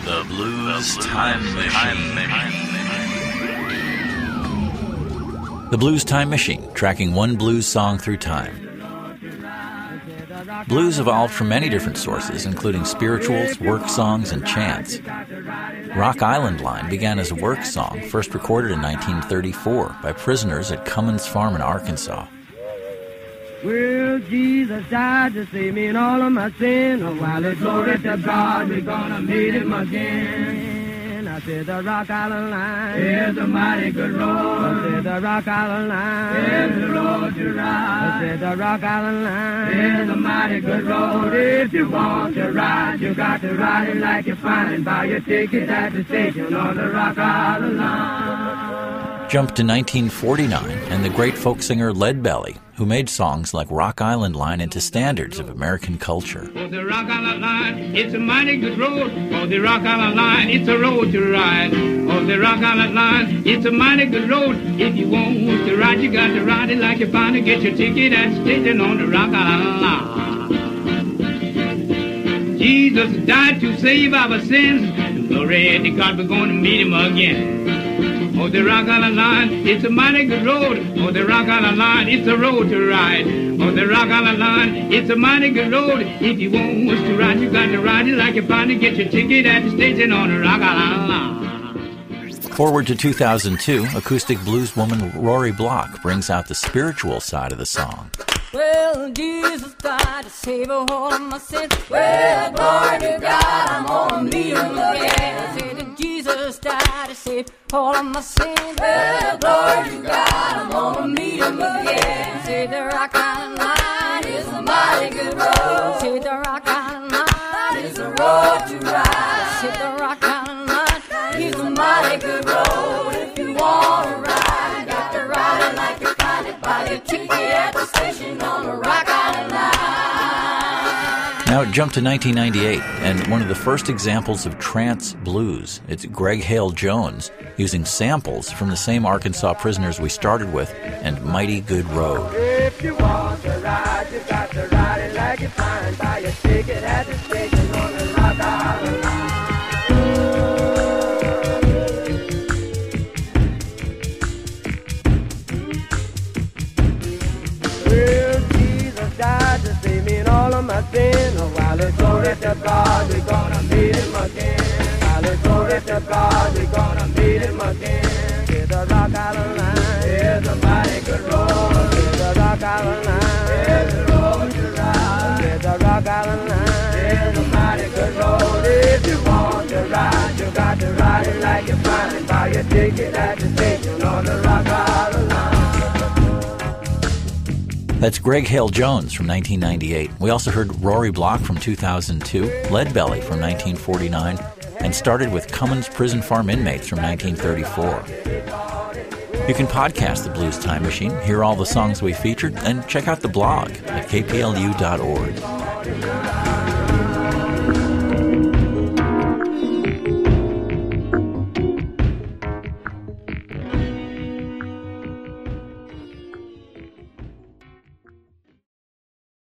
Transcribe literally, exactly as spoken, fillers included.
The Blues Time Machine. The Blues Time Machine, tracking one blues song through time. Blues evolved from many different sources, including spirituals, work songs, and chants. Rock Island Line began as a work song, first recorded in nineteen thirty-four by prisoners at Cummins Farm in Arkansas. Well, Jesus died to save me in all of my sin. Oh, while it's glory to God, we're gonna meet him again. I said the Rock Island Line is a mighty good road. I said the Rock Island Line is the road to ride. I said the Rock Island Line is a mighty good road. If you want to ride, you got to ride it like you find it. Buy your ticket at the station on the Rock Island Line. Jump to nineteen forty-nine and the great folk singer Leadbelly, who made songs like Rock Island Line into standards of American culture. Oh, the Rock Island Line, it's a mighty good road. Oh, the Rock Island Line, it's a road to ride. Oh, the Rock Island Line, it's a mighty good road. If you want to ride, you got to ride it like you find it. Get your ticket at the station on the Rock Island Line. Jesus died to save our sins. Glory to God, we're going to meet him again. Oh, the Rock Island Line, it's a mighty good road. Oh, the Rock Island Line, it's a road to ride. Oh, the Rock Island Line, it's a mighty good road. If you want us to ride, you got to ride it like you find it. Get your ticket at the station on the Rock Island Line. Forward to two thousand two, acoustic blueswoman Rory Block brings out the spiritual side of the song. Well, Jesus died to save all of my sins. Well, glory to God, I'm gonna meet him again. Say that Jesus died to save all of my sins. Well, glory to God, I'm gonna meet him again. Say the Rock Island Line is a mighty good road. Say the Rock Island Line is a road to ride. Say the Rock Island Line is a mighty good road. If you wanna ride, you got to ride it like you find it. Buy your ticket at the station on the Rock Island Line. Now jump to nineteen ninety-eight, and one of the first examples of trance blues. It's Greg Hale Jones using samples from the same Arkansas prisoners we started with and Mighty Good Road. If you want to ride, you got to ride it like you find. Buy your ticket at the station on the Rock Island Line. Well, Jesus died to save me in all of my sin. Oh, while it's glory to God, we're gonna meet him again. While it's glory to God, we're gonna meet him again. With the Rock Island Line, there's a mighty good road. With the Rock Island Line, there's a road to ride. With the Rock Island Line, there's a mighty good road. If you want to ride, you got to ride it like you find it. Buy your ticket at the station on the Rock Island Line. That's Greg Hale Jones from nineteen ninety-eight. We also heard Rory Block from two thousand two, Leadbelly from nineteen forty-nine, and started with Cummins Prison Farm Inmates from nineteen thirty-four. You can podcast the Blues Time Machine, hear all the songs we featured, and check out the blog at k p l u dot org.